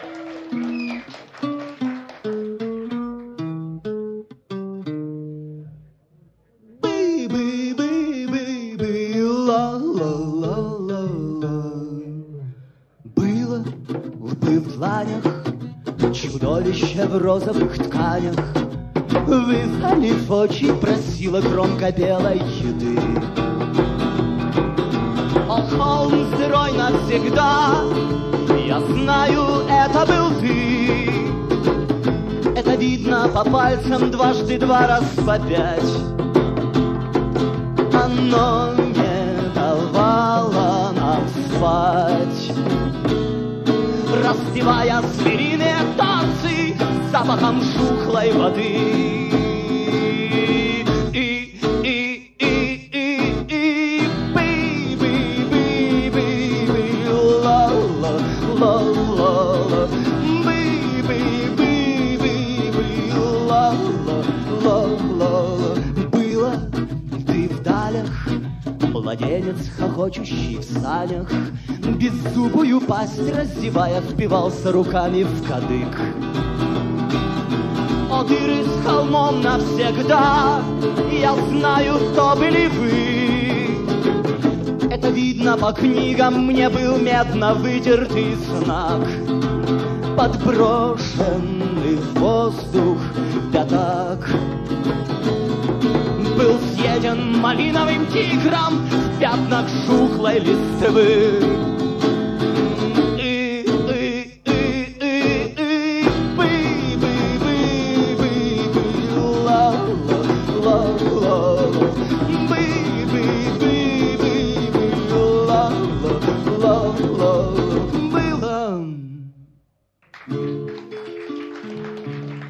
Было лбы в дланях, чудовище в розовых тканях. Вывалив очи, просила громко белой еды. О, Холмс, герой навсегда, я знаю, это был ты. Это видно по пальцам дважды, два раз по пять. Оно не давало нам спать, распевая звериные танцы с запахом жухлой воды. Было ты в далях, младенец, хохочущий в санях, беззубую пасть раздевая, впивался руками в кадык. О, дыры с холмом навсегда, я знаю, кто были вы. Это видно по книгам, мне был медно вытертый знак, подброшенный в воздух пятак. Был съеден малиновым тигром в пятнах жухлой листвы.